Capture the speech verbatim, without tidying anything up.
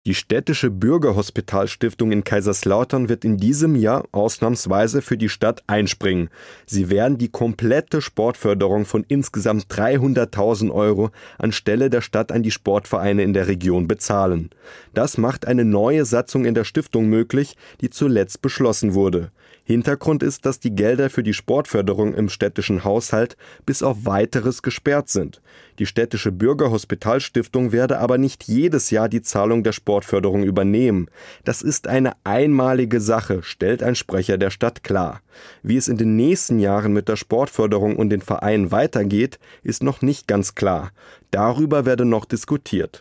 Die städtische Bürgerhospitalstiftung in Kaiserslautern wird in diesem Jahr ausnahmsweise für die Stadt einspringen. Sie werden die komplette Sportförderung von insgesamt dreihunderttausend Euro anstelle der Stadt an die Sportvereine in der Region bezahlen. Das macht eine neue Satzung in der Stiftung möglich, die zuletzt beschlossen wurde. Hintergrund ist, dass die Gelder für die Sportförderung im städtischen Haushalt bis auf Weiteres gesperrt sind. Die städtische Bürgerhospitalstiftung werde aber nicht jedes Jahr die Zahlung der Sportförderung übernehmen. Das ist eine einmalige Sache, stellt ein Sprecher der Stadt klar. Wie es in den nächsten Jahren mit der Sportförderung und den Vereinen weitergeht, ist noch nicht ganz klar. Darüber werde noch diskutiert.